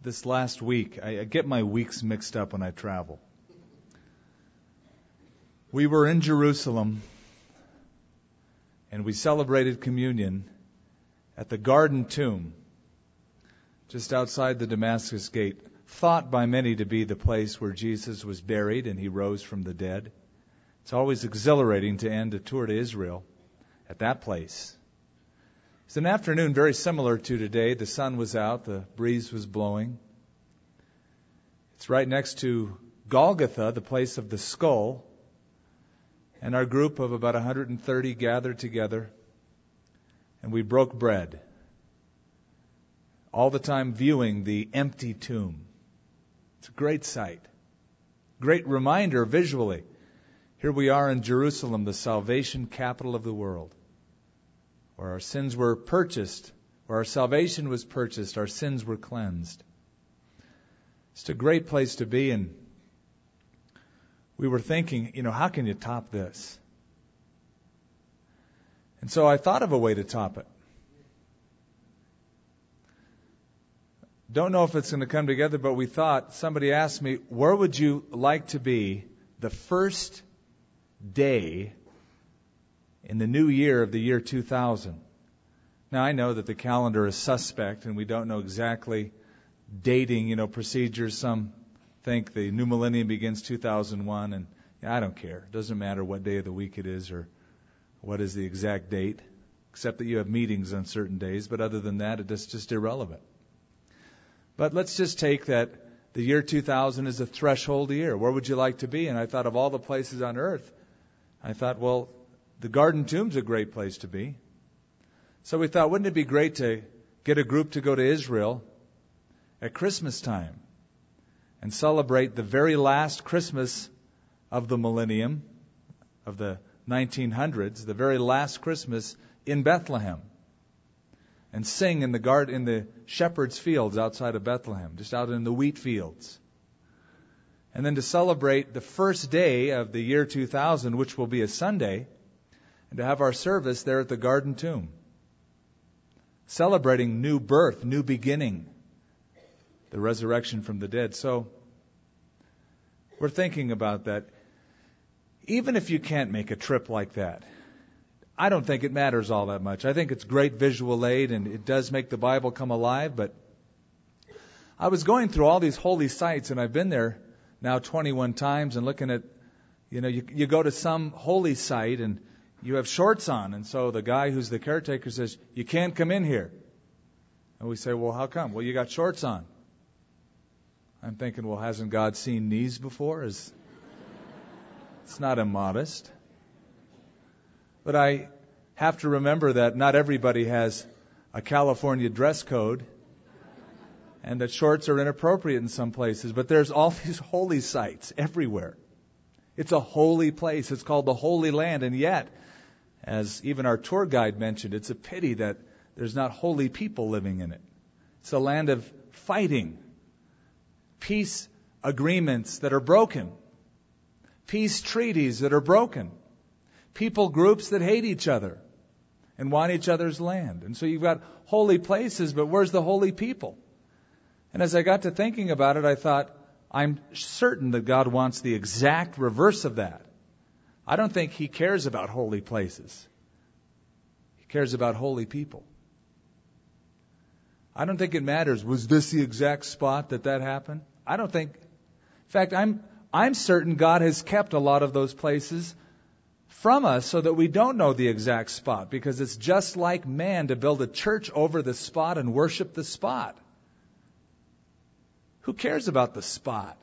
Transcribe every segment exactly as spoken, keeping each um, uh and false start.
this last week. I, I get my weeks mixed up when I travel. We were in Jerusalem, and we celebrated communion at the Garden Tomb, just outside the Damascus Gate, thought by many to be the place where Jesus was buried and he rose from the dead. It's always exhilarating to end a tour to Israel at that place. It's an afternoon very similar to today. The sun was out, the breeze was blowing. It's right next to Golgotha, the place of the skull, and our group of about one hundred thirty gathered together, and we broke bread, all the time viewing the empty tomb. It's a great sight, great reminder visually. Here we are in Jerusalem, the salvation capital of the world, where our sins were purchased, where our salvation was purchased, our sins were cleansed. It's a great place to be, and we were thinking, you know, how can you top this? And so I thought of a way to top it. Don't know if it's going to come together, but we thought, somebody asked me, where would you like to be the first day in the new year of the year two thousand? Now, I know that the calendar is suspect, and we don't know exactly dating, you know, procedures. Some think the new millennium begins two thousand one, and you know, I don't care. It doesn't matter what day of the week it is or what is the exact date, except that you have meetings on certain days. But other than that, it's just irrelevant. But let's just take that the year two thousand is a threshold year. Where would you like to be? And I thought of all the places on earth. I thought, well, the Garden Tomb's a great place to be. So we thought, wouldn't it be great to get a group to go to Israel at Christmas time and celebrate the very last Christmas of the millennium, of the nineteen hundreds, the very last Christmas in Bethlehem, and sing in the garden, in the shepherd's fields outside of Bethlehem, just out in the wheat fields. And then to celebrate the first day of the year two thousand, which will be a Sunday, and to have our service there at the Garden Tomb, celebrating new birth, new beginning, the resurrection from the dead. So we're thinking about that. Even if you can't make a trip like that, I don't think it matters all that much. I think it's great visual aid, and it does make the Bible come alive. But I was going through all these holy sites, and I've been there now twenty-one times, and looking at, you know, you, you go to some holy site, and you have shorts on. And so the guy who's the caretaker says, you can't come in here. And we say, well, how come? Well, you got shorts on. I'm thinking, well, hasn't God seen knees before? Is It's not immodest. But I have to remember that not everybody has a California dress code, and that shorts are inappropriate in some places. But there's all these holy sites everywhere. It's a holy place. It's called the Holy Land. And yet, as even our tour guide mentioned, it's a pity that there's not holy people living in it. It's a land of fighting, peace agreements that are broken, peace treaties that are broken, people groups that hate each other and want each other's land. And so you've got holy places, but where's the holy people? And as I got to thinking about it, I thought, I'm certain that God wants the exact reverse of that. I don't think He cares about holy places. He cares about holy people. I don't think it matters, was this the exact spot that that happened? I don't think. In fact, I'm I'm certain God has kept a lot of those places from us so that we don't know the exact spot, because it's just like man to build a church over the spot and worship the spot. Who cares about the spot?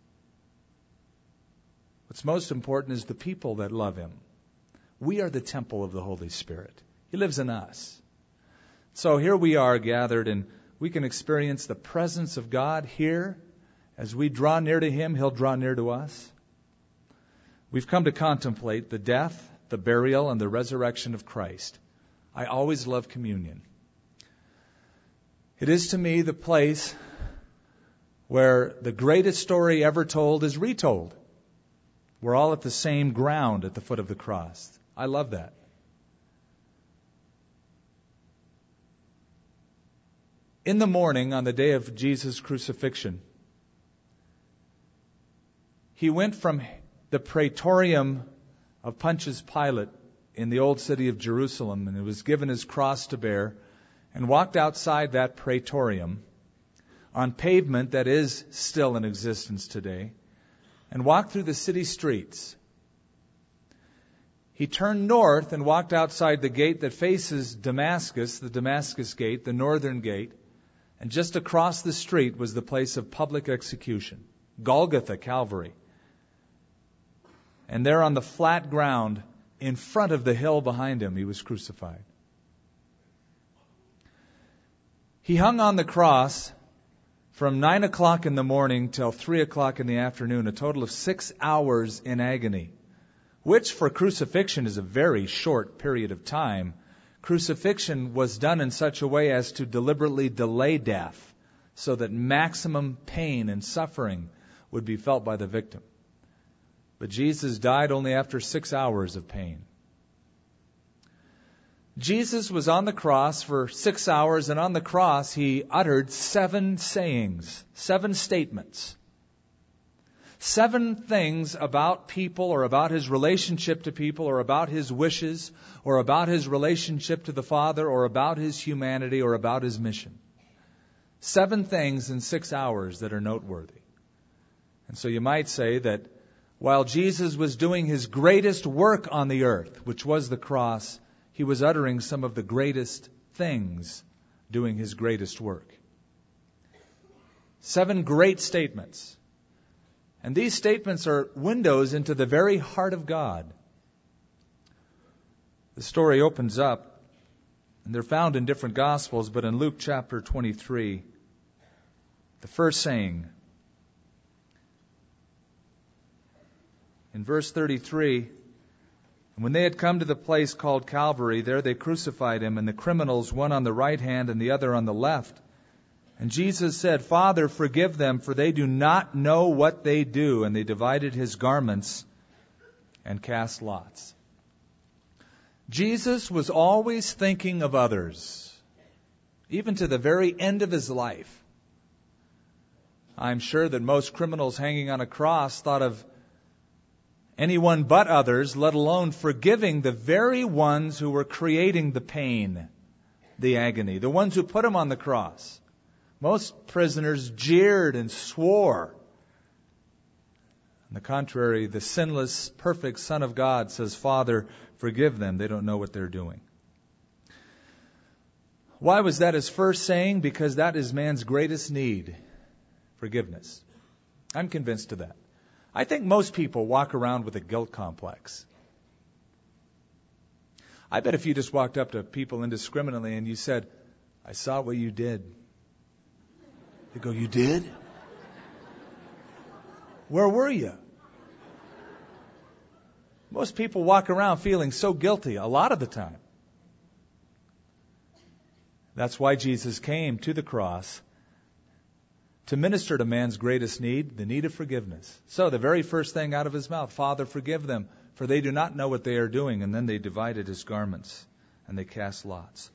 What's most important is the people that love Him. We are the temple of the Holy Spirit. He lives in us. So here we are gathered, and we can experience the presence of God here. As we draw near to Him, He'll draw near to us. We've come to contemplate the death, the burial, and the resurrection of Christ. I always love communion. It is to me the place where the greatest story ever told is retold. We're all at the same ground at the foot of the cross. I love that. In the morning, on the day of Jesus' crucifixion, he went from the praetorium of Pontius Pilate in the old city of Jerusalem, and he was given his cross to bear, and walked outside that praetorium on pavement that is still in existence today, and walked through the city streets. He turned north and walked outside the gate that faces Damascus, the Damascus gate, the northern gate, and just across the street was the place of public execution, Golgotha, Calvary. And there on the flat ground, in front of the hill behind him, he was crucified. He hung on the cross from nine o'clock in the morning till three o'clock in the afternoon, a total of six hours in agony, which for crucifixion is a very short period of time. Crucifixion was done in such a way as to deliberately delay death so that maximum pain and suffering would be felt by the victim. But Jesus died only after six hours of pain. Jesus was on the cross for six hours, and on the cross he uttered seven sayings, seven statements. Seven things about people, or about his relationship to people, or about his wishes, or about his relationship to the Father, or about his humanity, or about his mission. Seven things in six hours that are noteworthy. And so you might say that while Jesus was doing his greatest work on the earth, which was the cross, he was uttering some of the greatest things doing his greatest work. Seven great statements. And these statements are windows into the very heart of God. The story opens up, and they're found in different Gospels, but in Luke chapter twenty-three, the first saying, in verse thirty-three, and when they had come to the place called Calvary, there they crucified him, and the criminals, one on the right hand and the other on the left. And Jesus said, Father, forgive them, for they do not know what they do. And they divided his garments and cast lots. Jesus was always thinking of others, even to the very end of his life. I'm sure that most criminals hanging on a cross thought of anyone but others, let alone forgiving the very ones who were creating the pain, the agony, the ones who put him on the cross. Most prisoners jeered and swore. On the contrary, the sinless, perfect Son of God says, Father, forgive them. They don't know what they're doing. Why was that his first saying? Because that is man's greatest need, forgiveness. I'm convinced of that. I think most people walk around with a guilt complex. I bet if you just walked up to people indiscriminately and you said, I saw what you did. They go, you did? Where were you? Most people walk around feeling so guilty a lot of the time. That's why Jesus came to the cross to minister to man's greatest need, the need of forgiveness. So the very first thing out of his mouth, Father, forgive them, for they do not know what they are doing. And then they divided his garments and they cast lots.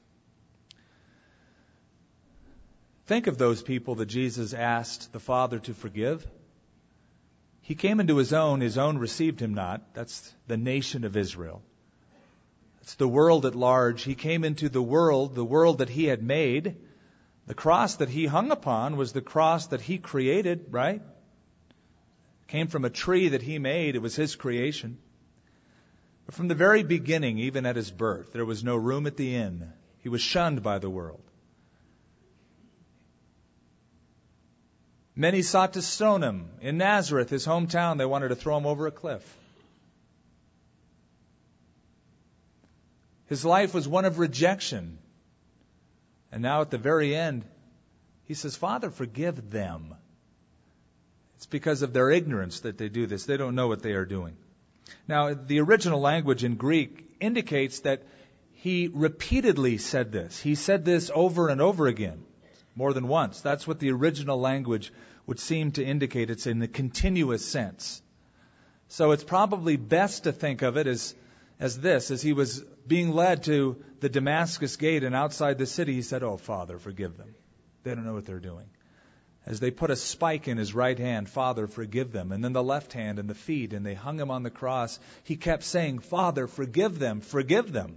Think of those people that Jesus asked the Father to forgive. He came into his own, his own received him not. That's the nation of Israel. It's the world at large. He came into the world, the world that he had made. The cross that he hung upon was the cross that he created, right? It came from a tree that he made. It was his creation. But from the very beginning, even at his birth, there was no room at the inn. He was shunned by the world. Many sought to stone him. In Nazareth, his hometown, they wanted to throw him over a cliff. His life was one of rejection. And now at the very end, he says, Father, forgive them. It's because of their ignorance that they do this. They don't know what they are doing. Now, the original language in Greek indicates that he repeatedly said this. He said this over and over again. More than once. That's what the original language would seem to indicate. It's in the continuous sense. So it's probably best to think of it as, as this. As he was being led to the Damascus gate and outside the city, he said, Oh, Father, forgive them. They don't know what they're doing. As they put a spike in his right hand, Father, forgive them. And then the left hand and the feet, and they hung him on the cross. He kept saying, Father, forgive them, forgive them.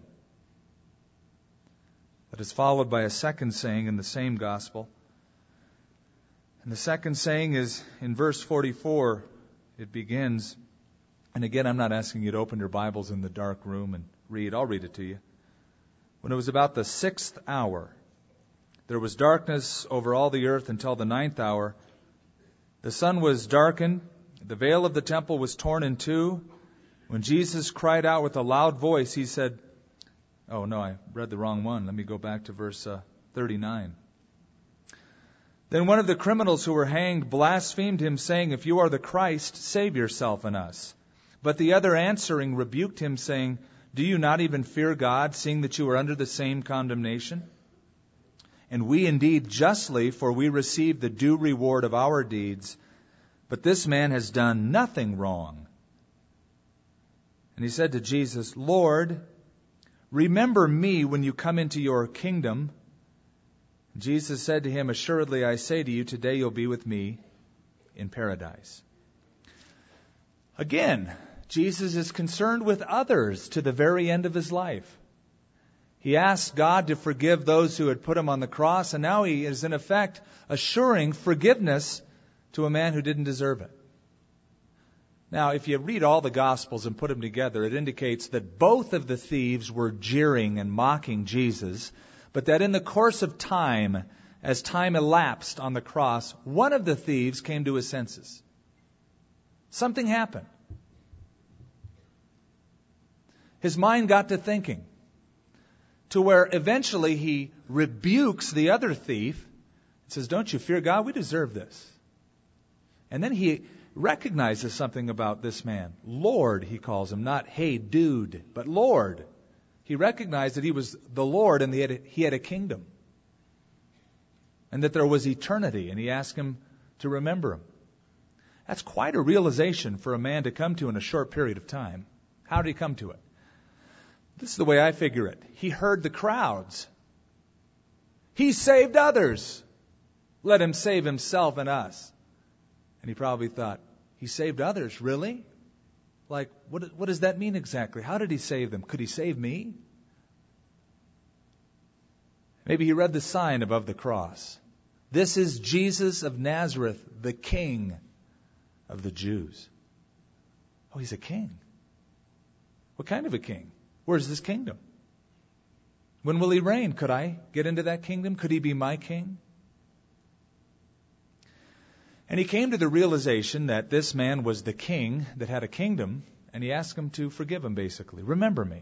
That is followed by a second saying in the same gospel. And the second saying is in verse forty-four. It begins, and again, I'm not asking you to open your Bibles in the dark room and read. I'll read it to you. When it was about the sixth hour, there was darkness over all the earth until the ninth hour. The sun was darkened. The veil of the temple was torn in two. When Jesus cried out with a loud voice, he said, oh no, I read the wrong one. Let me go back to verse uh, thirty-nine. Then one of the criminals who were hanged blasphemed him, saying, if you are the Christ, save yourself and us. But the other answering rebuked him, saying, do you not even fear God, seeing that you are under the same condemnation? And we indeed justly, for we receive the due reward of our deeds. But this man has done nothing wrong. And he said to Jesus, Lord, remember me when you come into your kingdom. Jesus said to him, assuredly I say to you, today you'll be with me in paradise. Again, Jesus is concerned with others to the very end of his life. He asked God to forgive those who had put him on the cross, and now he is in effect assuring forgiveness to a man who didn't deserve it. Now, if you read all the Gospels and put them together, it indicates that both of the thieves were jeering and mocking Jesus, but that in the course of time, as time elapsed on the cross, one of the thieves came to his senses. Something happened. His mind got to thinking, to where eventually he rebukes the other thief and says, don't you fear God? We deserve this. And then he recognizes something about this man. Lord, he calls him, not hey dude, but Lord. He recognized that he was the Lord and he had, a, he had a kingdom. And that there was eternity, and he asked him to remember him. That's quite a realization for a man to come to in a short period of time. How did he come to it? This is the way I figure it. He heard the crowds. He saved others. Let him save himself and us. And he probably thought, he saved others, really? Like, what, what does that mean exactly? How did he save them? Could he save me? Maybe he read the sign above the cross. This is Jesus of Nazareth, the King of the Jews. Oh, he's a king. What kind of a king? Where's this kingdom? When will he reign? Could I get into that kingdom? Could he be my king? And he came to the realization that this man was the king that had a kingdom, and he asked him to forgive him, basically. Remember me.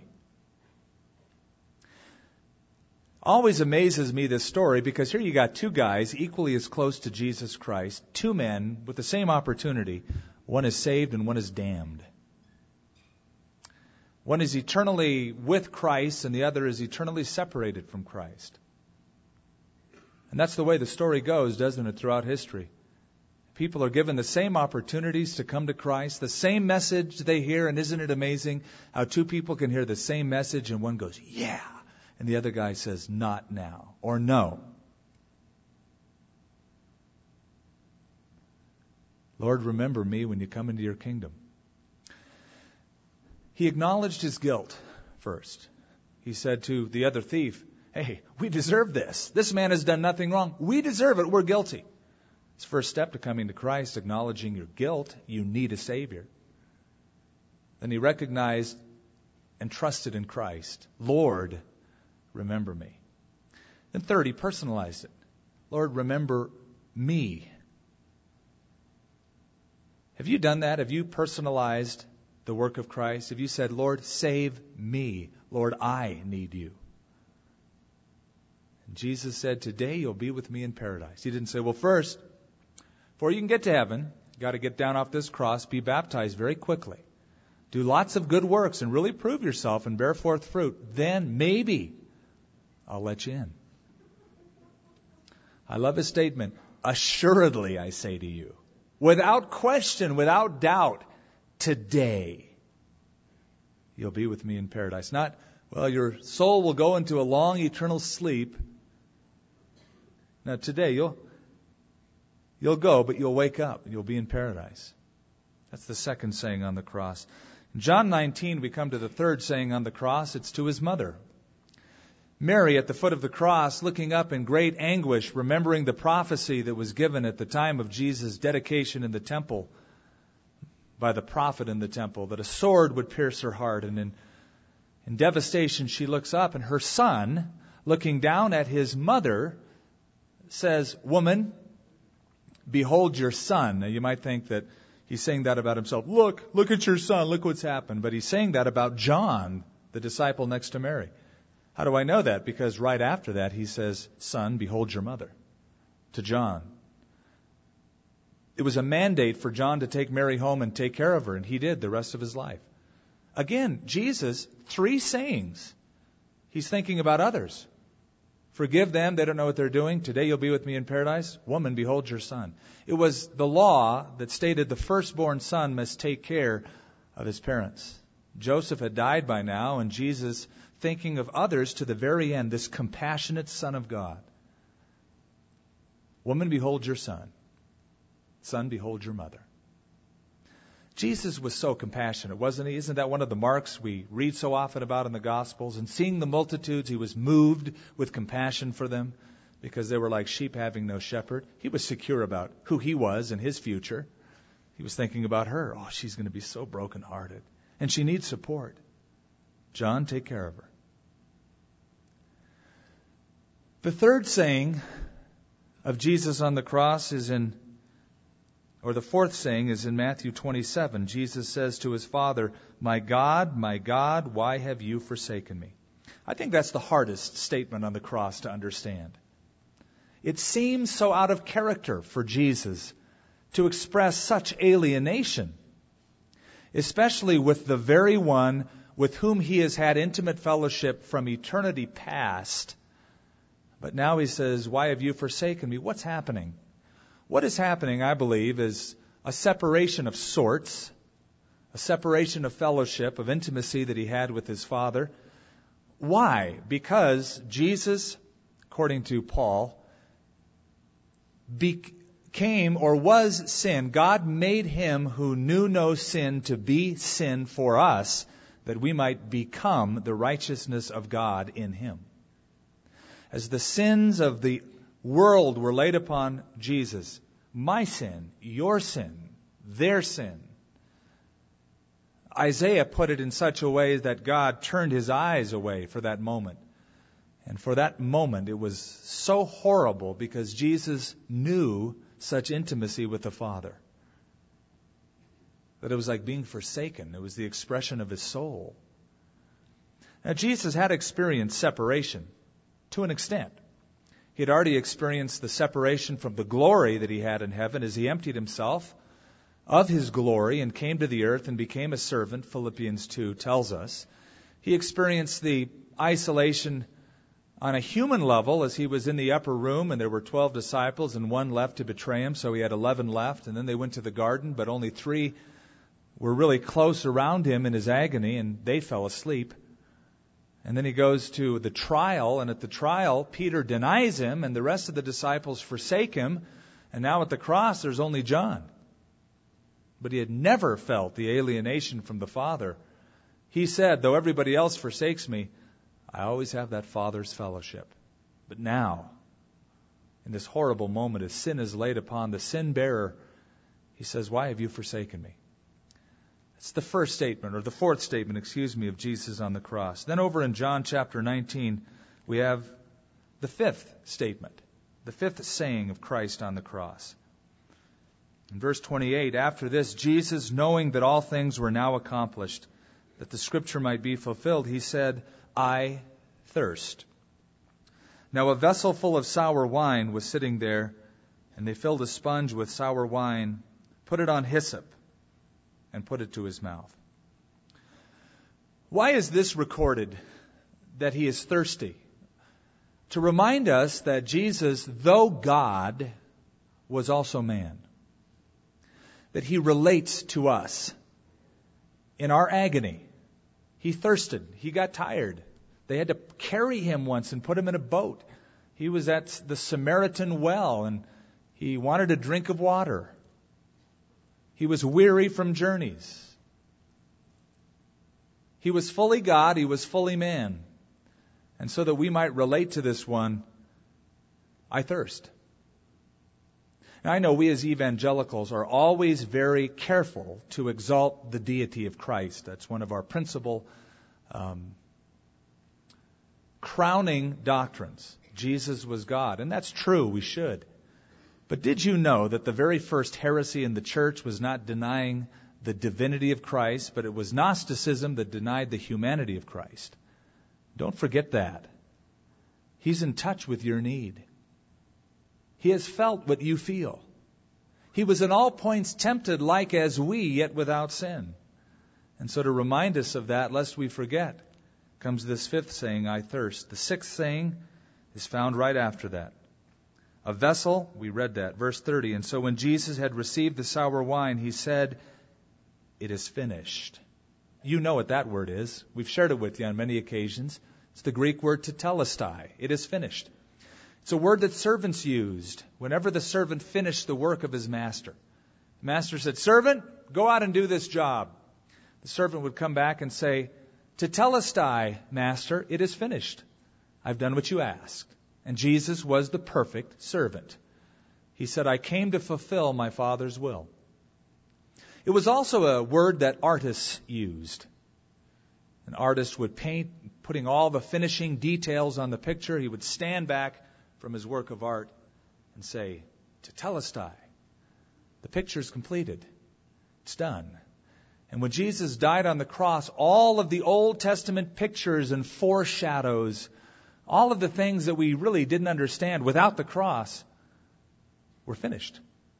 Always amazes me, this story, because here you got two guys equally as close to Jesus Christ, two men with the same opportunity. One is saved and one is damned. One is eternally with Christ and the other is eternally separated from Christ. And that's the way the story goes, doesn't it, throughout history? People are given the same opportunities to come to Christ, the same message they hear, and isn't it amazing how two people can hear the same message and one goes, yeah, and the other guy says, not now, or no. Lord, remember me when you come into your kingdom. He acknowledged his guilt first. He said to the other thief, hey, we deserve this. This man has done nothing wrong. We deserve it. We're guilty. It's the first step to coming to Christ, acknowledging your guilt. You need a Savior. Then he recognized and trusted in Christ. Lord, remember me. Then third, he personalized it. Lord, remember me. Have you done that? Have you personalized the work of Christ? Have you said, Lord, save me. Lord, I need you. And Jesus said, today you'll be with me in paradise. He didn't say, well, first, before you can get to heaven, you got to get down off this cross, be baptized very quickly. Do lots of good works and really prove yourself and bear forth fruit. Then maybe I'll let you in. I love his statement. Assuredly, I say to you, without question, without doubt, today you'll be with me in paradise. Not, well, your soul will go into a long eternal sleep Now today you'll you'll go, but you'll wake up and you'll be in paradise. That's the second saying on the cross. In John nineteen, we come to the third saying on the cross. It's to his mother. Mary at the foot of the cross, looking up in great anguish, remembering the prophecy that was given at the time of Jesus' dedication in the temple by the prophet in the temple, that a sword would pierce her heart. And in, in devastation, she looks up, and her son, looking down at his mother, says, "Woman, behold your son." Now you might think that he's saying that about himself. Look, look at your son, look what's happened. But he's saying that about John, the disciple next to Mary. How do I know that? Because right after that he says, "Son, behold your mother," to John. It was a mandate for John to take Mary home and take care of her, and he did the rest of his life. Again, Jesus, three sayings. He's thinking about others. Forgive them, they don't know what they're doing. Today you'll be with me in paradise. Woman, behold your son. It was the law that stated the firstborn son must take care of his parents. Joseph had died by now, and Jesus, thinking of others to the very end, this compassionate Son of God. Woman, behold your son. Son, behold your mother. Jesus was so compassionate, wasn't he? Isn't that one of the marks we read so often about in the Gospels? And seeing the multitudes, he was moved with compassion for them because they were like sheep having no shepherd. He was secure about who he was and his future. He was thinking about her. Oh, she's going to be so brokenhearted. And she needs support. John, take care of her. The third saying of Jesus on the cross is in, or the fourth saying is in Matthew twenty-seven. Jesus says to his Father, "My God, my God, why have you forsaken me?" I think that's the hardest statement on the cross to understand. It seems so out of character for Jesus to express such alienation, especially with the very one with whom he has had intimate fellowship from eternity past. But now he says, "Why have you forsaken me?" What's happening? What is happening, I believe, is a separation of sorts, a separation of fellowship, of intimacy that he had with his Father. Why? Because Jesus, according to Paul, became or was sin. God made him who knew no sin to be sin for us, that we might become the righteousness of God in him. As the sins of the world were laid upon Jesus, my sin, your sin, their sin. Isaiah put it in such a way that God turned his eyes away for that moment. And for that moment, it was so horrible because Jesus knew such intimacy with the Father that it was like being forsaken. It was the expression of his soul. Now, Jesus had experienced separation to an extent. He had already experienced the separation from the glory that he had in heaven as he emptied himself of his glory and came to the earth and became a servant, Philippians two tells us. He experienced the isolation on a human level as he was in the upper room and there were twelve disciples and one left to betray him, so he had eleven left. And then they went to the garden, but only three were really close around him in his agony, and they fell asleep. And then he goes to the trial, and at the trial, Peter denies him, and the rest of the disciples forsake him. And now at the cross, there's only John. But he had never felt the alienation from the Father. He said, "Though everybody else forsakes me, I always have that Father's fellowship." But now, in this horrible moment, as sin is laid upon the sin bearer, he says, "Why have you forsaken me?" It's the first statement, or the fourth statement, excuse me, of Jesus on the cross. Then over in John chapter nineteen, we have the fifth statement, the fifth saying of Christ on the cross. In verse twenty-eight, after this, Jesus, knowing that all things were now accomplished, that the scripture might be fulfilled, he said, "I thirst." Now a vessel full of sour wine was sitting there, and they filled a sponge with sour wine, put it on hyssop, and put it to his mouth. Why is this recorded, that he is thirsty? To remind us that Jesus, though God, was also man. That he relates to us in our agony. He thirsted. He got tired. They had to carry him once and put him in a boat He was at the Samaritan well, and he wanted a drink of water. He was weary from journeys. He was fully God, he was fully man. And so that we might relate to this one, I thirst. Now, I know we as evangelicals are always very careful to exalt the deity of Christ. That's one of our principal um, crowning doctrines. Jesus was God. And that's true, we should. But did you know that the very first heresy in the church was not denying the divinity of Christ, but it was Gnosticism that denied the humanity of Christ? Don't forget that. He's in touch with your need. He has felt what you feel. He was in all points tempted like as we, yet without sin. And so to remind us of that, lest we forget, comes this fifth saying, I thirst. The sixth saying is found right after that. A vessel, we read that, verse thirty. And so when Jesus had received the sour wine, he said, it is finished. You know what that word is. We've shared it with you on many occasions. It's the Greek word tetelestai. It is finished. It's a word that servants used whenever the servant finished the work of his master. The master said, servant, go out and do this job. The servant would come back and say, tetelestai, master, it is finished. I've done what you asked. And Jesus was the perfect servant. He said, I came to fulfill my Father's will. It was also a word that artists used. An artist would paint, putting all the finishing details on the picture. He would stand back from his work of art and say, tetelestai, the picture's completed. It's done. And when Jesus died on the cross, all of the Old Testament pictures and foreshadows, all of the things that we really didn't understand without the cross, were finished.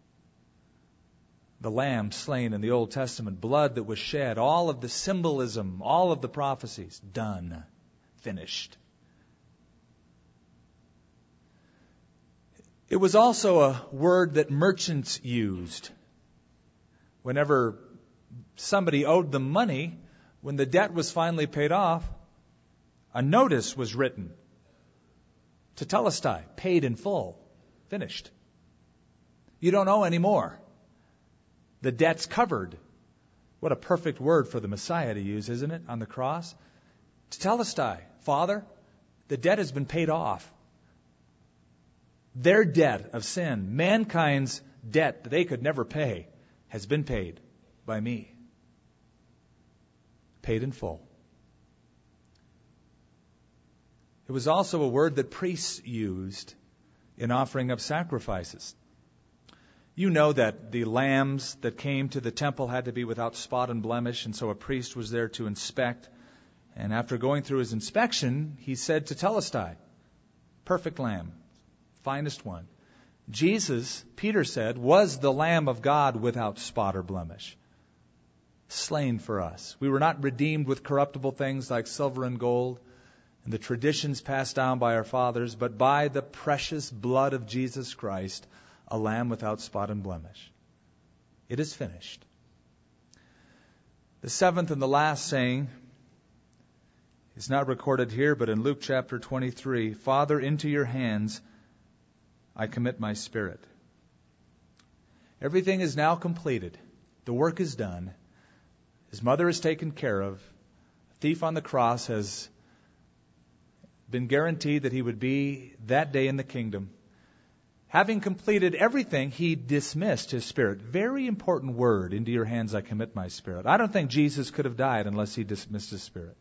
The lamb slain in the Old Testament, blood that was shed, all of the symbolism, all of the prophecies, done, finished. It was also a word that merchants used. Whenever somebody owed them money, when the debt was finally paid off, a notice was written. Tetelestai, paid in full, finished. You don't owe any more. The debt's covered. What a perfect word for the Messiah to use, isn't it, on the cross? Tetelestai, Father, the debt has been paid off. Their debt of sin, mankind's debt that they could never pay, has been paid by me. Paid in full. It was also a word that priests used in offering up sacrifices. You know that the lambs that came to the temple had to be without spot and blemish, and so a priest was there to inspect. And after going through his inspection, he said tetelestai, perfect lamb, finest one. Jesus, Peter said, was the Lamb of God without spot or blemish, slain for us. We were not redeemed with corruptible things like silver and gold and the traditions passed down by our fathers, but by the precious blood of Jesus Christ, a lamb without spot and blemish. It is finished. The seventh and the last saying is not recorded here, but in Luke chapter twenty-three, Father, into your hands I commit my spirit. Everything is now completed. The work is done. His mother is taken care of. The thief on the cross has been guaranteed that he would be that day in the kingdom. Having completed everything, he dismissed his spirit. Very important word, into your hands I commit my spirit. I don't think Jesus could have died unless he dismissed his spirit.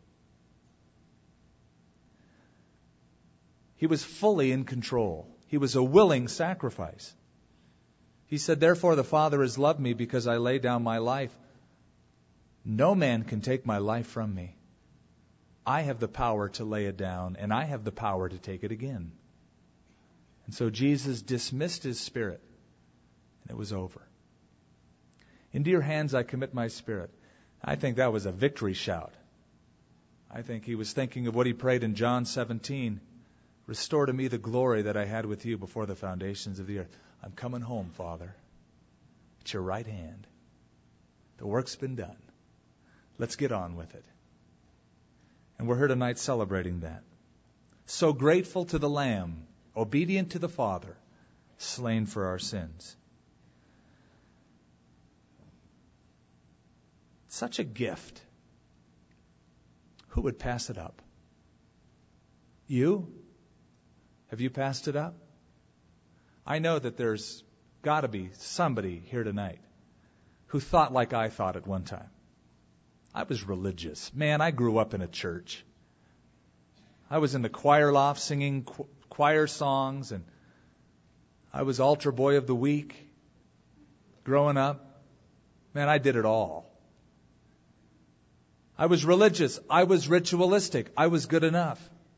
He was fully in control. He was a willing sacrifice. He said, therefore the Father has loved me because I lay down my life. No man can take my life from me. I have the power to lay it down, and I have the power to take it again. And so Jesus dismissed his spirit, and it was over. Into your hands I commit my spirit. I think that was a victory shout. I think he was thinking of what he prayed in John seventeen. Restore to me the glory that I had with you before the foundations of the earth. I'm coming home, Father. At your right hand. The work's been done. Let's get on with it. And we're here tonight celebrating that. So grateful to the Lamb obedient to the Father, slain for our sins. Such a gift. Who would pass it up? You? Have you passed it up? I know that there's got to be somebody here tonight who thought like I thought at one time. I was religious. Man, I grew up in a church. I was in the choir loft singing qu- choir songs, and I was altar boy of the week growing up. Man, I did it all. I was religious. I was ritualistic. I was good enough.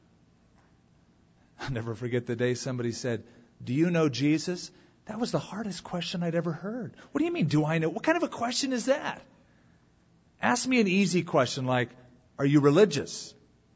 I'll never forget the day somebody said, "Do you know Jesus?" That was the hardest question I'd ever heard. What do you mean, do I know? What kind of a question is that? Ask me an easy question like, are you religious?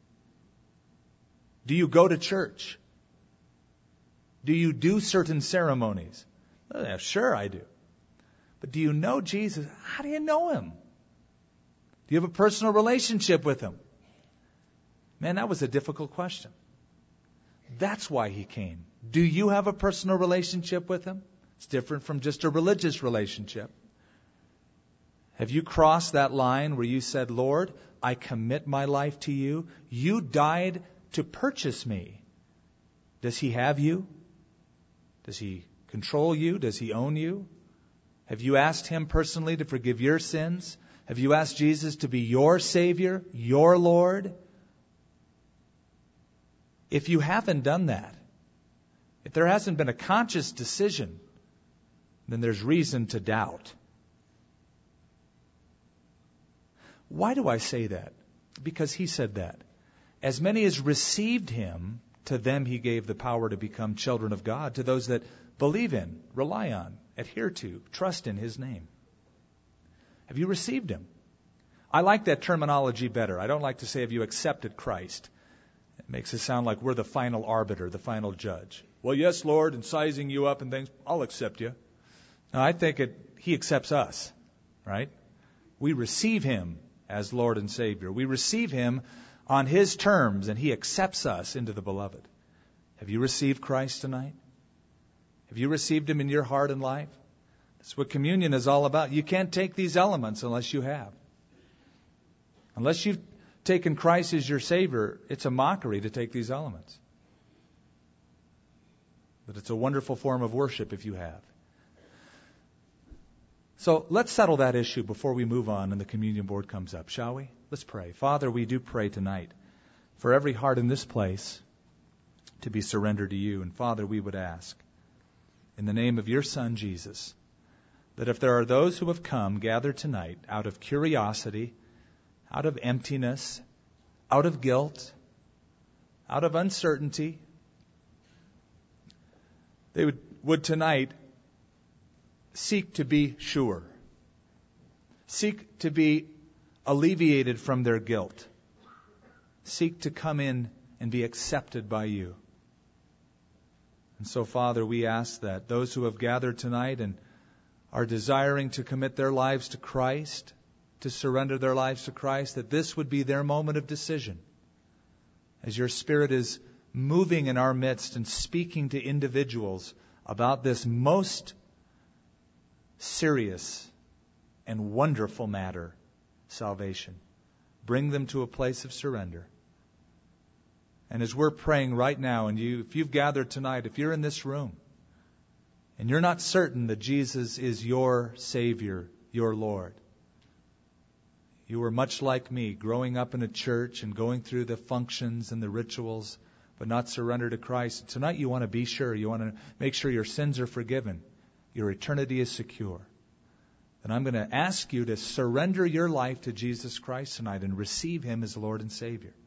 Do you go to church? Do you do certain ceremonies? Oh, yeah, sure I do. But do you know Jesus? How do you know him? Do you have a personal relationship with him? Man, that was a difficult question. That's why he came. Do you have a personal relationship with him? It's different from just a religious relationship. Have you crossed that line where you said, Lord, I commit my life to you. You died to purchase me. Does he have you? Does he control you? Does he own you? Have you asked him personally to forgive your sins? Have you asked Jesus to be your Savior, your Lord? If you haven't done that, if there hasn't been a conscious decision, then there's reason to doubt. Why do I say that? Because he said that. As many as received him, to them he gave the power to become children of God, to those that believe in, rely on, adhere to, trust in his name. Have you received him? I like that terminology better. I don't like to say, have you accepted Christ? It makes it sound like we're the final arbiter, the final judge. Well, yes, Lord, and sizing you up and things, I'll accept you. No, I think it, he accepts us, right? We receive him as Lord and Savior. We receive him on his terms, and he accepts us into the beloved. Have you received Christ tonight? Have you received him in your heart and life? That's what communion is all about. You can't take these elements unless you have. Unless you've taken Christ as your Savior, it's a mockery to take these elements. But it's a wonderful form of worship if you have. So let's settle that issue before we move on and the communion board comes up, shall we? Let's pray. Father, we do pray tonight for every heart in this place to be surrendered to you. And Father, we would ask, in the name of your Son, Jesus, that if there are those who have come gathered tonight out of curiosity, out of emptiness, out of guilt, out of uncertainty, they would, would tonight seek to be sure, seek to be alleviated from their guilt, seek to come in and be accepted by you. And so, Father, we ask that those who have gathered tonight and are desiring to commit their lives to Christ, to surrender their lives to Christ, that this would be their moment of decision. As your Spirit is moving in our midst and speaking to individuals about this most serious and wonderful matter, salvation. Bring them to a place of surrender. And as we're praying right now, and you, if you've gathered tonight, if you're in this room, and you're not certain that Jesus is your Savior, your Lord, you were much like me, growing up in a church and going through the functions and the rituals, but not surrendered to Christ. Tonight you want to be sure, you want to make sure your sins are forgiven, your eternity is secure. And I'm going to ask you to surrender your life to Jesus Christ tonight and receive him as Lord and Savior.